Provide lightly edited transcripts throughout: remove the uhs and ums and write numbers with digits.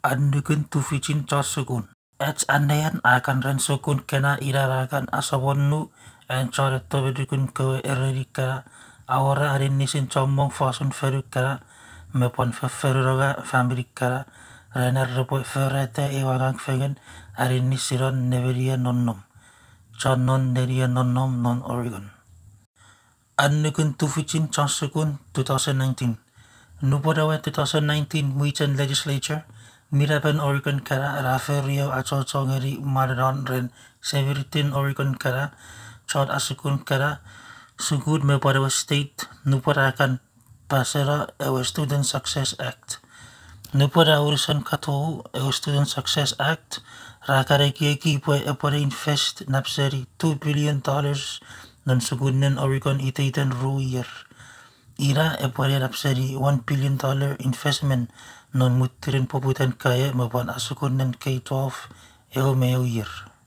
Annukun tuficin chosukun. Ets annean akan rensukun kena irarakan asawonu en choret tobedukun kowe ererika ahora arinisin chomong fasun ferukara mepon feferuroga fambrikara rener repo ferete iwangang fegen arinisiron neveria nonnom. Chonon neria nonnom non Oregon. Annukun tuficin chosukun 2019. Nupodawe 2019 Muichan Legislature, Miraben Oregon Kara, Raferio Achotongeri Madaron Ren, Severitin Oregon Kara, Chod Asukun Kara, Sugud Mepodawe State, Nupodakan Pasera, Ewe Student Success Act. Nupoda Urusan Katou, Ewe Student Success Act, Rakareki Pwe Epore Invest Napseri $2 billion, non Sugunen Oregon Itaten Ruyer. Ira epore rapsari $1 billion investment non mutirin poputan kaya mapan asukunan K-12 eo meo year.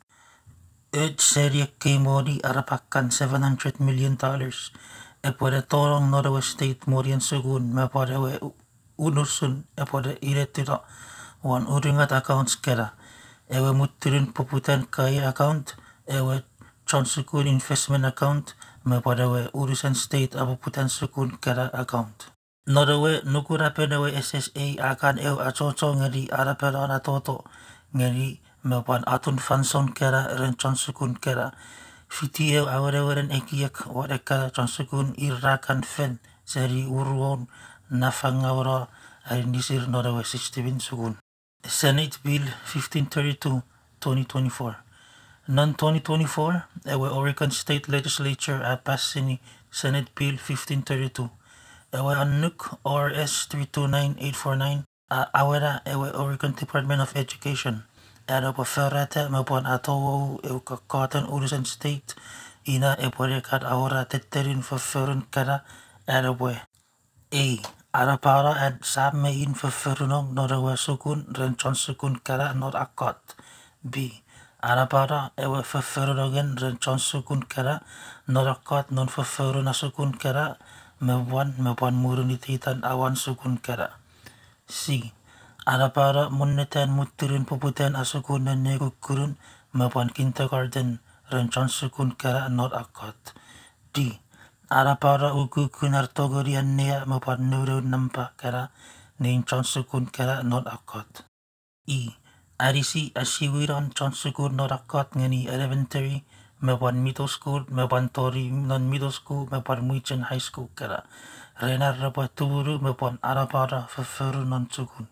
Ed seria K-Modi arapakan $700 million epore torong Northwest State morian sugun mapore we unusun epore iretira wan uringat accounts kera ewe mutirin poputan kaya account ewe Chonsukun investment account mapadawe urusan state apuputan sukun kera account. Nodawe nukurapedawe SSA akan acoco ngeri arapera toto ngeri mapan atun fanson kera ren Chonsukun kera. Fiti awaren ekiyak wadeka Chonsukun irakan fen seri uruon nafangawara arisir nodawe 61 sukun. Senate Bill 1532 2024. Non-2024, ewe Oregon State Legislature passed sini Senate Bill 1532. Ewe Annuk ORS 329849 awera ewe Oregon Department of Education. Era paferrata mapon atowo ewe kakatan urusan state ina eporikat awara tetterin faferun kada era we. A. Arapara at samme in faferunong norawa sukun renchon sukun kada not akot. B. Arapara ewe faferunogen renchon sukun kada norakot non faferuna sukun kada mewan murunititan awan sukun kada. C. Arapara munnetan mutirin puputan asukunan negukurun mewan kindergarten renchon sukun kada not akot. D. Arapara ugu kunartogori annea mewan nuru nampa kada nenchon sukun kada not akot. E. Arisi asiwiran Chonsukun norakot ngani elementary mewan middle school mewan tori non middle school mewan Muichan high school kara renar rapa tuburu mewan arapara feferu non sukun.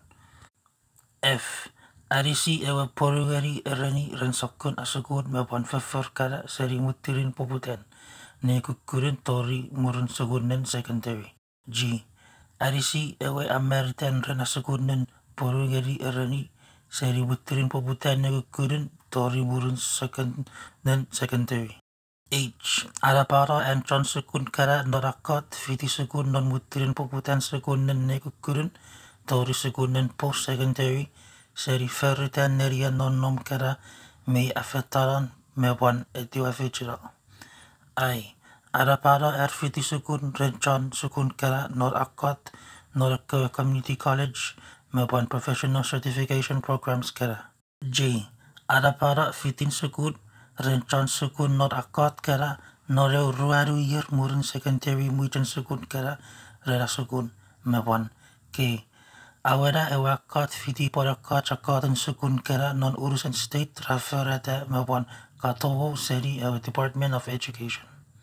F. Arisi ewa porugari erani rensokun asukun mewan fefer kara seri mutirin poputen nekukurin tori murun sukunen secondary. G. Arisi ewe Ameritan ren asukunen porugari erani seri mutirin poputan nekukurin tori murun secondary. H. Arapara and Chonsukun kara norakot fiti sukun non mutirin poputan sukunen nekukurin tori sukunen post secondary seri ferritan neria non nom kara may afetaran mewan etiwa fechira. I. Arapara fiti sukun renchon sukun kara norakot norak community college mewan professional certification programs kara. J. Arapara fitin sukun renchon sukun norakot kara noreu ruaru year murun secondary Muichan sukun kara rera sukun mewan K. Awera ewakot fiti porakot chakotan sukun kara non urusan state raferata mewan katowo seri Department of Education.